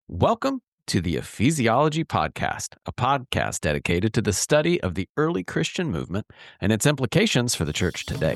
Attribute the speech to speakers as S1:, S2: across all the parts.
S1: Welcome to the Ecclesiology Podcast, a podcast dedicated to the study of the early Christian movement and its implications for the church today.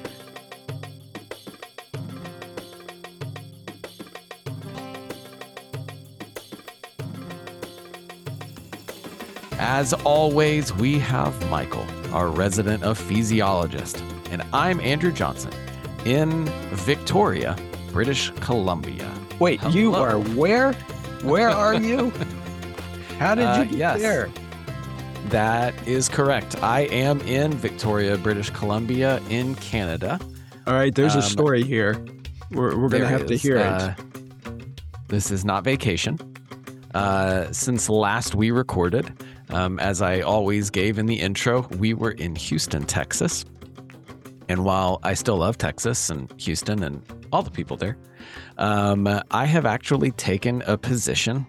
S1: As always, we have Michael, our resident ecclesiologist, and I'm Andrew Johnson in Victoria, British Columbia.
S2: Wait,
S1: Hello.
S2: You are where? Where are you? How did you get there?
S1: That is correct. I am in Victoria, British Columbia in Canada.
S2: All right, there's a story here. We're going to have to hear it.
S1: This is not vacation. Since last we recorded, as I always gave in the intro, we were in Houston, Texas. And while I still love Texas and Houston and all the people there, I have actually taken a position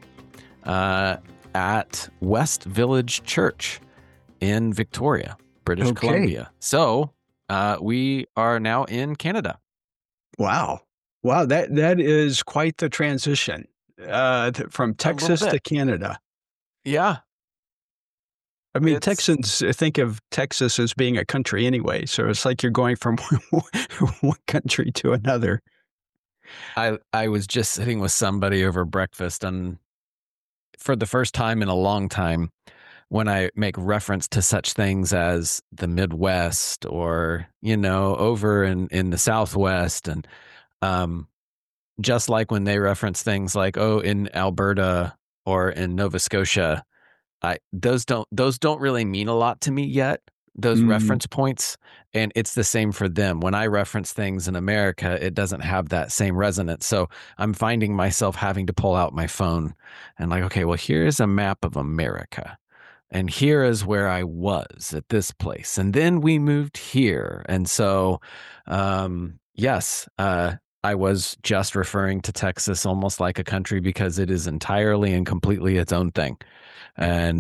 S1: at West Village Church in Victoria, British Columbia. So we are now in Canada.
S2: Wow, that is quite the transition from Texas to Canada.
S1: Yeah.
S2: I mean, Texans think of Texas as being a country anyway, so it's like you're going from one country to another.
S1: I was just sitting with somebody over breakfast, and for the first time in a long time, when I make reference to such things as the Midwest or, over in the Southwest, and just like when they reference things like, in Alberta or in Nova Scotia, those don't really mean a lot to me yet, those reference points. And it's the same for them. When I reference things in America, it doesn't have that same resonance. So I'm finding myself having to pull out my phone and okay, well, here's a map of America. And here is where I was at this place. And then we moved here. And so, yes, I was just referring to Texas almost like a country because it is entirely and completely its own thing. And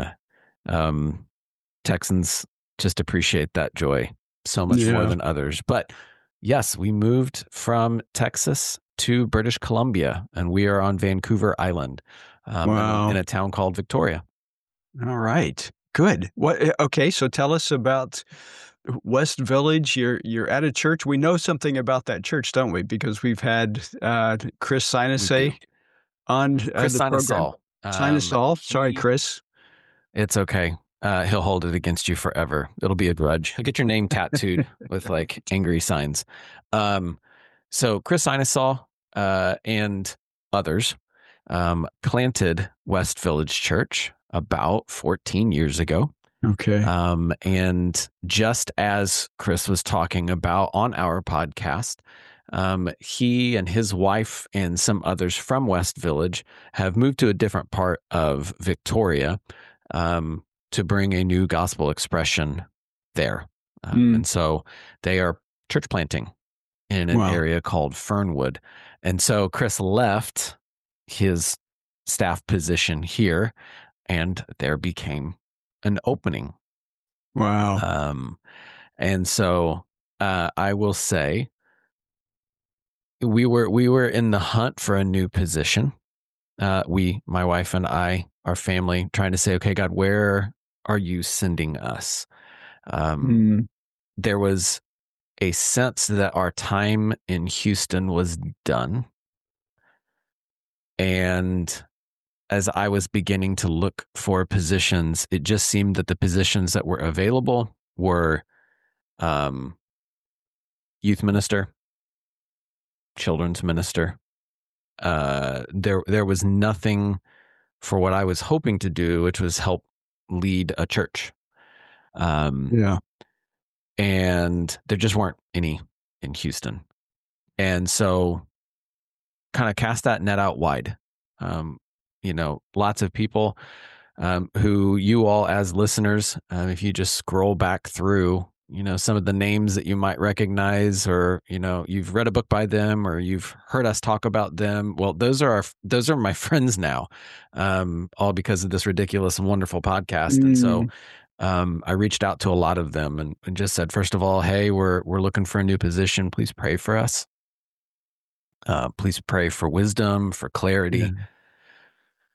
S1: Texans just appreciate that joy so much more than others. But yes, we moved from Texas to British Columbia, and we are on Vancouver Island in a town called Victoria.
S2: All right, good. Okay, so tell us about West Village. You're at a church. We know something about that church, don't we? Because we've had Chris Sinusay on
S1: Chris
S2: the
S1: program.
S2: Sinusol. Sorry, Chris.
S1: It's okay. He'll hold it against you forever. It'll be a grudge. He'll get your name tattooed with angry signs. So Chris Sinusol and others planted West Village Church about 14 years ago.
S2: Okay.
S1: And just as Chris was talking about on our podcast, he and his wife and some others from West Village have moved to a different part of Victoria to bring a new gospel expression there. And so they are church planting in an area called Fernwood. And so Chris left his staff position here, and there became an opening.
S2: Wow.
S1: And so I will say we were in the hunt for a new position. My wife and I, our family, trying to say, okay, God, where are you sending us? There was a sense that our time in Houston was done. And as I was beginning to look for positions, it just seemed that the positions that were available were youth minister, children's minister. There was nothing for what I was hoping to do, which was help lead a church. And there just weren't any in Houston. And so kind of cast that net out wide. Lots of people who you all as listeners, if you just scroll back through, some of the names that you might recognize, or, you've read a book by them, or you've heard us talk about them. Well, those are my friends now, all because of this ridiculous and wonderful podcast. And so I reached out to a lot of them and just said, first of all, hey, we're looking for a new position. Please pray for us. Please pray for wisdom, for clarity.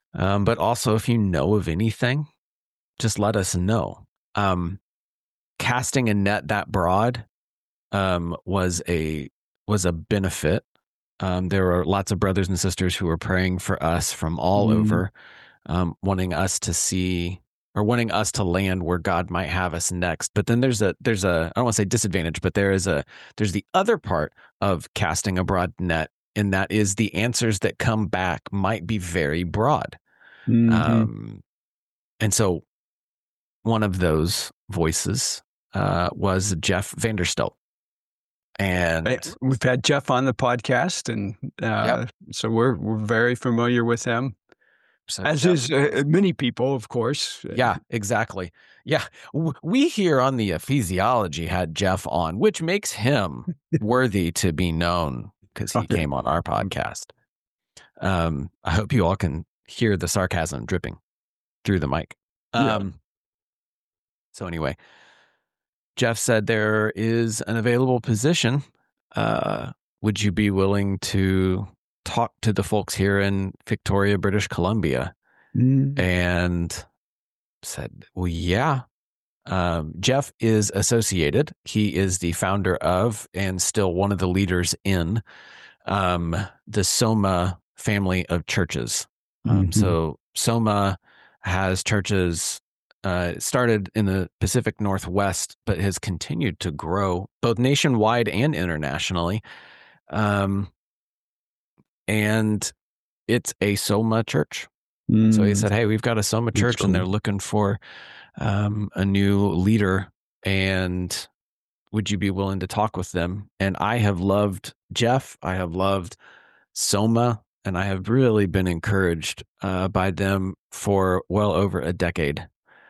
S1: But also, if you know of anything, just let us know. Casting a net that broad was a benefit. There were lots of brothers and sisters who were praying for us from all
S2: Mm,
S1: over, wanting us to see or wanting us to land where God might have us next. But then there's a I don't want to say disadvantage, but there's the other part of casting a broad net, and that is the answers that come back might be very broad.
S2: mhm.
S1: And so one of those voices was Jeff Vanderstelt. And
S2: We've had Jeff on the podcast, and
S1: yep.
S2: so we're very familiar with him,
S1: So
S2: as
S1: Jeff,
S2: is many people, of course.
S1: yeah, exactly. Yeah. We here on the Ecclesiology had Jeff on, which makes him worthy to be known because he
S2: Okay.
S1: came on our podcast. I hope you all can hear the sarcasm dripping through the mic.
S2: Yeah.
S1: So anyway, Jeff said there is an available position. Would you be willing to talk to the folks here in Victoria, British Columbia?
S2: Mm,
S1: And said, well, yeah. Jeff is associated. He is the founder of and still one of the leaders in the Soma family of churches.
S2: mhm,
S1: So Soma has churches started in the Pacific Northwest, but has continued to grow both nationwide and internationally. And it's a Soma church. And so he
S2: mm,
S1: said, hey, we've got a Soma
S2: that's
S1: church and
S2: cool.
S1: they're looking for a new leader. And would you be willing to talk with them? And I have loved Jeff. I have loved Soma, and I have really been encouraged by them for well over a decade.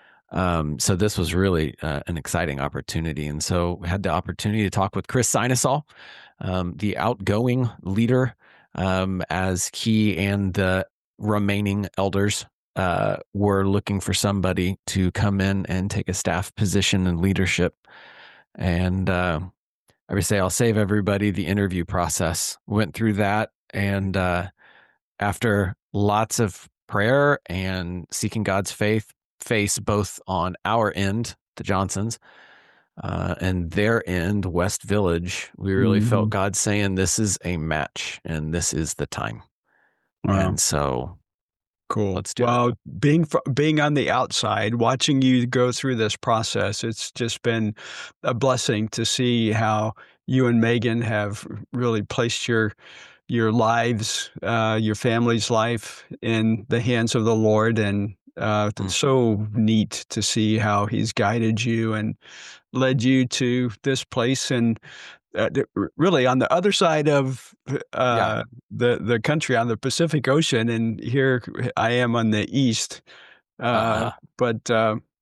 S1: So this was really an exciting opportunity. And so we had the opportunity to talk with Chris Sinesol, the outgoing leader, as he and the remaining elders were looking for somebody to come in and take a staff position in leadership. And I would say I'll save everybody the interview process. Went through that, and after lots of prayer and seeking God's face both on our end, the Johnsons, and their end, West Village, we really felt
S2: Mhm.
S1: God saying, "This is a match, and this is the time."
S2: Wow.
S1: And so,
S2: Cool.
S1: let's do it.
S2: Well, being on the outside, watching you go through this process, it's just been a blessing to see how you and Megan have really placed your lives, your family's life in the hands of the Lord, and
S1: Mm,
S2: it's so neat to see how He's guided you and led you to this place. And really on the other side of
S1: yeah.
S2: the country, on the Pacific Ocean, and here I am on the east.
S1: Uh-huh.
S2: But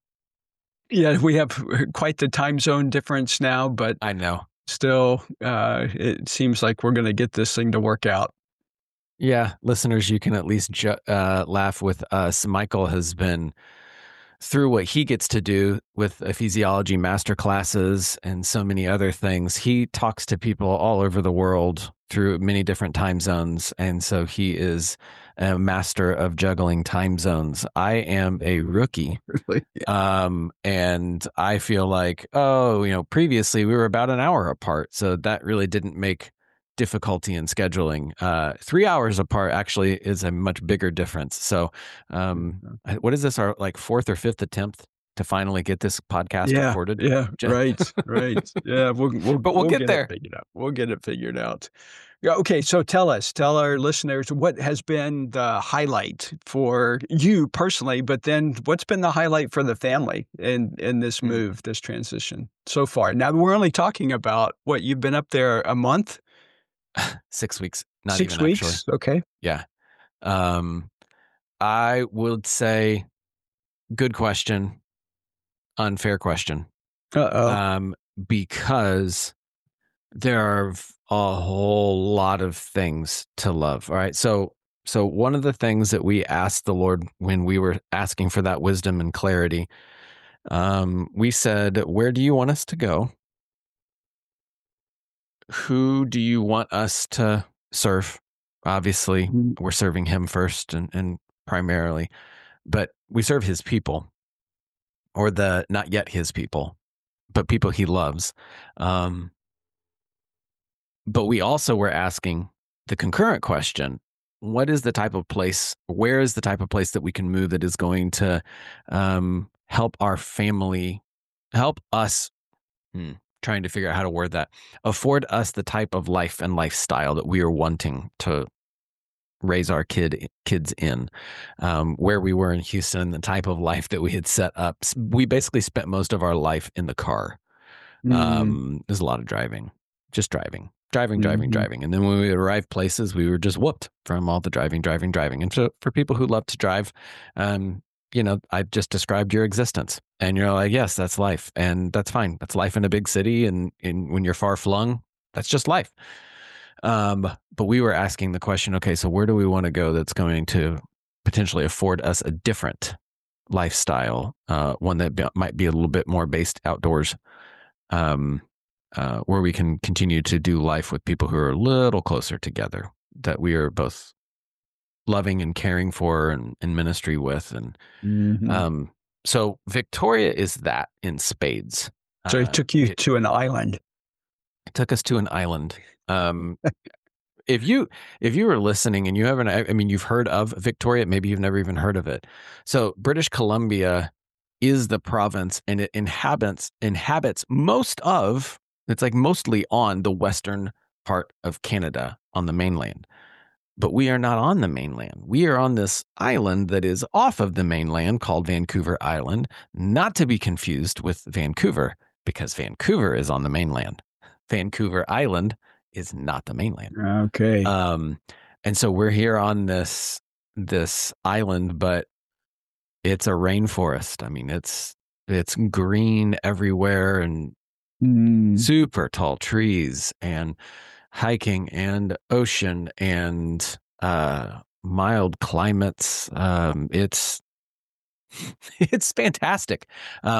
S2: yeah, we have quite the time zone difference now, but
S1: I know.
S2: still, it seems like we're going to get this thing to work out.
S1: Yeah, listeners, you can at least laugh with us. Michael has been through what he gets to do with ecclesiology master classes and so many other things. He talks to people all over the world through many different time zones. And so he is a master of juggling time zones. I am a rookie.
S2: Really.
S1: And I feel like, oh, previously we were about an hour apart. So that really didn't make difficulty in scheduling. 3 hours apart actually is a much bigger difference. So, what is this, our like fourth or fifth attempt to finally get this podcast
S2: Yeah,
S1: recorded?
S2: yeah, right, right. Yeah,
S1: But we'll
S2: we'll
S1: get
S2: get it
S1: there.
S2: figured out. We'll get it figured out. Yeah, okay, so tell our listeners what has been the highlight for you personally, but then what's been the highlight for the family in this
S1: Hmm.
S2: move, this transition so far? Now, we're only talking about what, you've been up there a month?
S1: 6 weeks, not
S2: 6
S1: even actually.
S2: weeks? Okay.
S1: Yeah. Um, I would say good question, unfair question.
S2: Uh-oh.
S1: Because there are a whole lot of things to love. All right. So one of the things that we asked the Lord when we were asking for that wisdom and clarity, we said, where do you want us to go? Who do you want us to serve? Obviously,
S2: Mm,
S1: we're serving him first and primarily, but we serve his people, or the not yet his people, but people he loves. Um, but we also were asking the concurrent question: what is the type of place? Where is the type of place that we can move that is going to help our family, help us? Trying to figure out how to word that. Afford us the type of life and lifestyle that we are wanting to raise our kids in. Where we were in Houston, the type of life that we had set up. We basically spent most of our life in the car. There's a lot of driving, just driving,
S2: Mhm.
S1: and then when we would arrive places, we were just whooped from all the driving. And so for people who love to drive, I just described your existence, and you're like, yes, that's life, and that's fine. That's life in a big city, and when you're far flung, that's just life. But we were asking the question, okay, so where do we want to go that's going to potentially afford us a different lifestyle, one that might be a little bit more based outdoors, um, where we can continue to do life with people who are a little closer together, that we are both loving and caring for and in ministry with. And
S2: Mhm.
S1: so Victoria is that in spades.
S2: So it took you
S1: It
S2: to an island.
S1: took us to an island. Um, if you were listening and you haven't, I mean, you've heard of Victoria, maybe you've never even heard of it. So British Columbia is the province, and it inhabits most of, it's like mostly on the western part of Canada on the mainland. But we are not on the mainland. We are on this island that is off of the mainland called Vancouver Island, not to be confused with Vancouver, because Vancouver is on the mainland. Vancouver Island is not the mainland.
S2: Okay.
S1: And so we're here on this island, but it's a rainforest. I mean, it's green everywhere and super tall trees and hiking and ocean and mild climates. It's fantastic.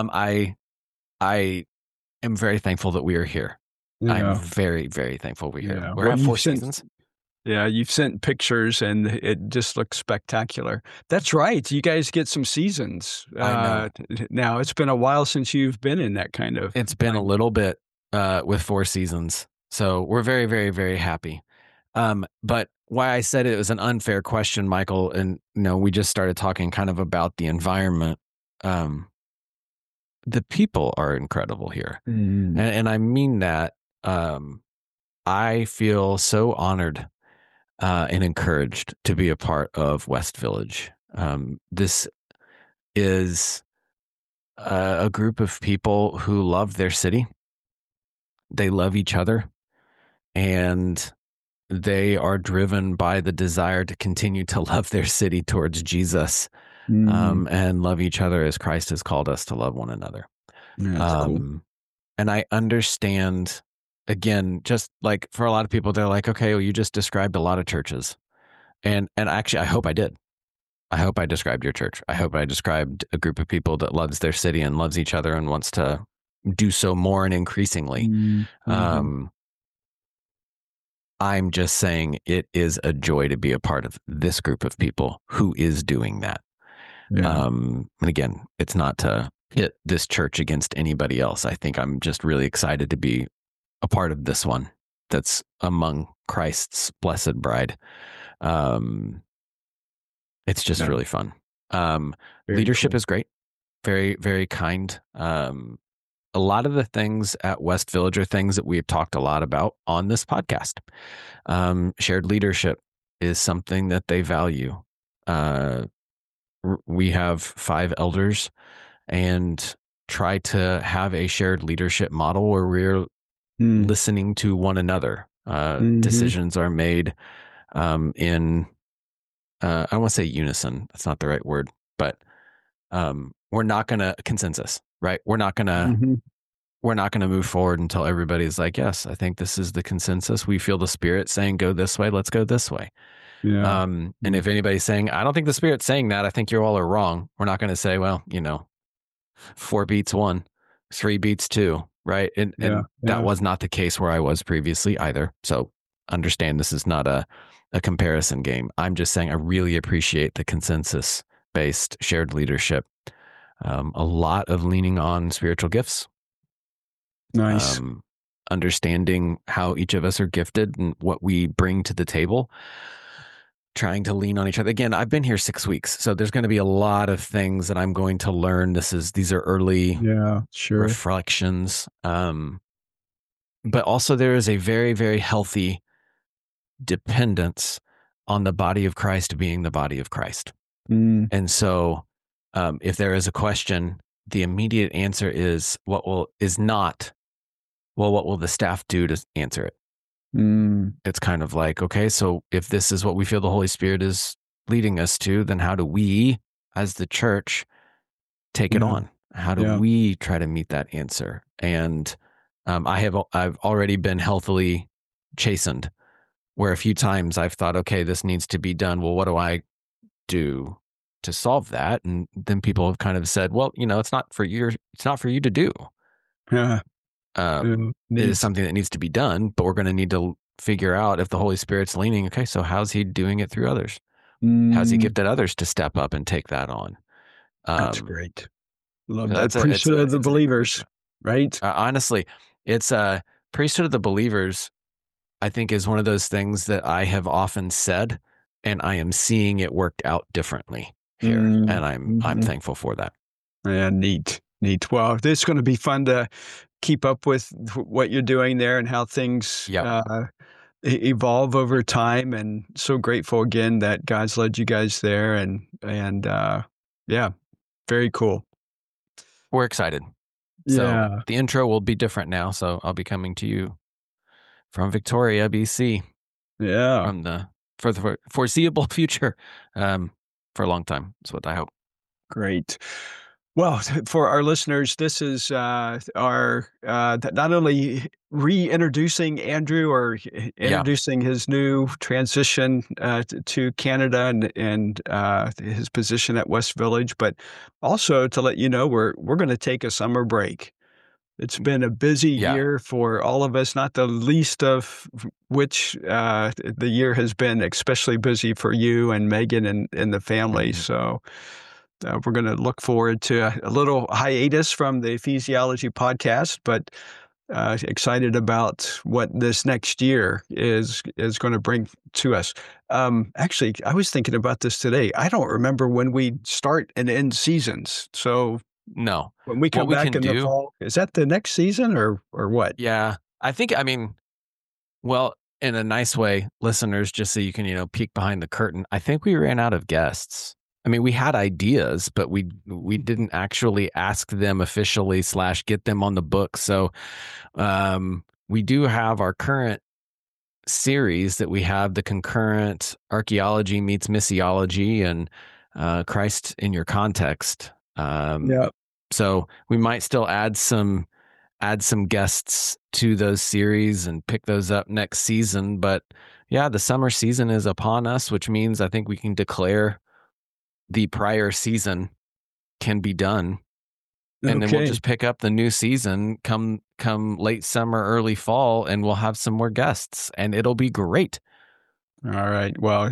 S1: I am very thankful that we are here. I'm
S2: Yeah.
S1: very, very thankful we're here.
S2: Yeah.
S1: We're
S2: Well,
S1: at Four Seasons.
S2: you've sent pictures and it just looks spectacular. That's right. You guys get some seasons.
S1: I know.
S2: Now it's been a while since you've been in that kind of
S1: It's been a
S2: climate.
S1: little bit with Four Seasons. So we're very, very, very happy. But why I said it was an unfair question, Michael, and we just started talking kind of about the environment. The people are incredible here. And I mean that. I feel so honored and encouraged to be a part of West Village. This is a group of people who love their city. They love each other, and they are driven by the desire to continue to love their city towards Jesus, and love each other as Christ has called us to love one another.
S2: Yeah, that's cool.
S1: And I understand, again, just like for a lot of people, they're like, okay, well, you just described a lot of churches. And actually, I hope I did. I hope I described your church. I hope I described a group of people that loves their city and loves each other and wants to do so more and increasingly. Um, I'm just saying it is a joy to be a part of this group of people who is doing that.
S2: Yeah.
S1: And again, it's not to hit this church against anybody else. I think I'm just really excited to be a part of this one that's among Christ's blessed bride. It's just
S2: Yeah.
S1: really fun.
S2: Very
S1: Leadership
S2: cool.
S1: is great. Very, very kind. A lot of the things at West Village are things that we have talked a lot about on this podcast. Shared leadership is something that they value. We have 5 elders and try to have a shared leadership model where we're listening to one another. Decisions are made in, I don't want to say unison. That's not the right word, but we're not going to consensus, right? We're not going to move forward until everybody's like, yes, I think this is the consensus. We feel the Spirit saying, go this way, let's go this way.
S2: Yeah.
S1: And if anybody's saying, I don't think the Spirit's saying that, I think you all are wrong. We're not going to say, well, 4 beats 1, 3 beats 2, right? And that was not the case where I was previously either. So understand this is not a a comparison game. I'm just saying I really appreciate the consensus-based shared leadership. A lot of leaning on spiritual gifts.
S2: Nice.
S1: Understanding how each of us are gifted and what we bring to the table. Trying to lean on each other. Again, I've been here 6 weeks, so there's going to be a lot of things that I'm going to learn. These are early reflections. But also there is a very, very healthy dependence on the body of Christ being the body of Christ. And so if there is a question, the immediate answer is what will the staff do to answer it? It's kind of like, okay, so if this is what we feel the Holy Spirit is leading us to, then how do we as the church take it on? How do we try to meet that answer? And I've already been healthily chastened, where a few times I've thought, okay, this needs to be done. Well, what do I do to solve that? And then people have kind of said, well, it's not for you to do.
S2: Yeah.
S1: It is something that needs to be done, but we're going to need to figure out if the Holy Spirit's leaning. Okay, so how's he doing it through others? How's he gifted others to step up and take that on?
S2: That's great. Love that. Priesthood of the believers, right?
S1: Honestly, it's priesthood of the believers, I think, is one of those things that I have often said, and I am seeing it worked out differently here, and I'm thankful for that.
S2: Yeah, neat. Well, it's going to be fun to keep up with what you're doing there and how things evolve over time. And so grateful again that God's led you guys there. And very cool.
S1: We're excited. So the intro will be different now. So I'll be coming to you from Victoria, BC. Yeah. For the foreseeable future, for a long time. That's what I hope.
S2: Great. Well, for our listeners, this is our not only reintroducing Andrew or introducing his new transition to Canada and his position at West Village, but also to let you know we're going to take a summer break. It's been a busy year for all of us, not the least of which the year has been especially busy for you and Megan and the family. So we're going to look forward to a little hiatus from the Ecclesiology podcast, but excited about what this next year is going to bring to us. Actually, I was thinking about this today. I don't remember when we start and end seasons. So
S1: no,
S2: when we come back in the fall, is that the next season or what?
S1: Yeah, I think, well, in a nice way, listeners, just so you can, peek behind the curtain, I think we ran out of guests. We had ideas, but we didn't actually ask them officially / get them on the book. So we do have our current series that we have, the concurrent archaeology meets missiology and Christ in your context. So we might still add some guests to those series and pick those up next season. But yeah, the summer season is upon us, which means I think we can declare the prior season can be done. And then we'll just pick up the new season come late summer, early fall, and we'll have some more guests and it'll be great.
S2: All right. Well,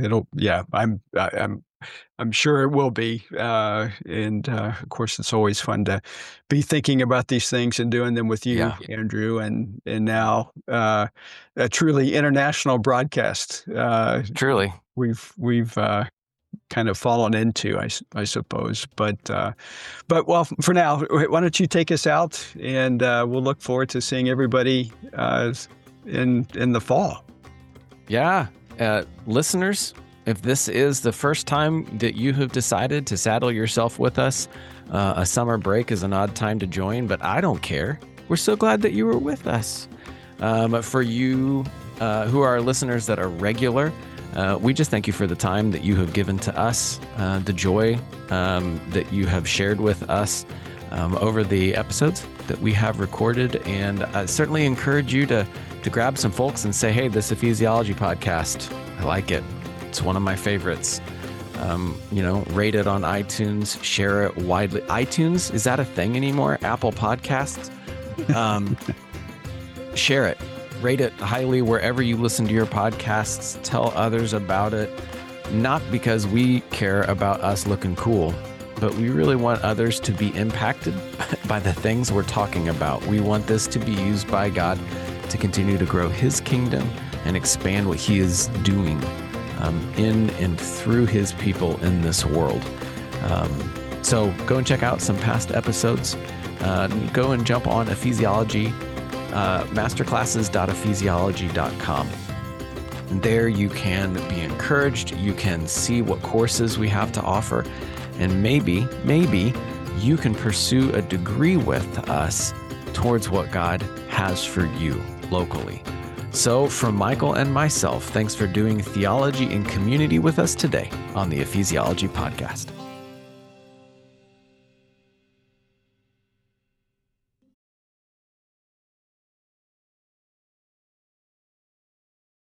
S2: I'm sure it will be. And of course, it's always fun to be thinking about these things and doing them with you, Andrew, and now a truly international broadcast.
S1: Truly.
S2: We've kind of fallen into, I suppose. But well, for now, why don't you take us out, and we'll look forward to seeing everybody in the fall.
S1: Yeah. Listeners, if this is the first time that you have decided to saddle yourself with us, a summer break is an odd time to join, but I don't care. We're so glad that you were with us. For you who are listeners that are regular, we just thank you for the time that you have given to us, the joy that you have shared with us over the episodes that we have recorded. And I certainly encourage you to grab some folks and say, hey, this Ecclesiology podcast, I like it. It's one of my favorites. Rate it on iTunes, share it widely. iTunes, is that a thing anymore? Apple Podcasts? Share it. Rate it highly wherever you listen to your podcasts. Tell others about it, not because we care about us looking cool, but we really want others to be impacted by the things we're talking about. We want this to be used by God to continue to grow his kingdom and expand what he is doing in and through his people in this world. So go and check out some past episodes. Go and jump on Ephesiology, masterclasses.ephesiology.com. There you can be encouraged. You can see what courses we have to offer. And maybe you can pursue a degree with us towards what God has for you locally. So from Michael and myself, thanks for doing theology in community with us today on the Ephesiology Podcast.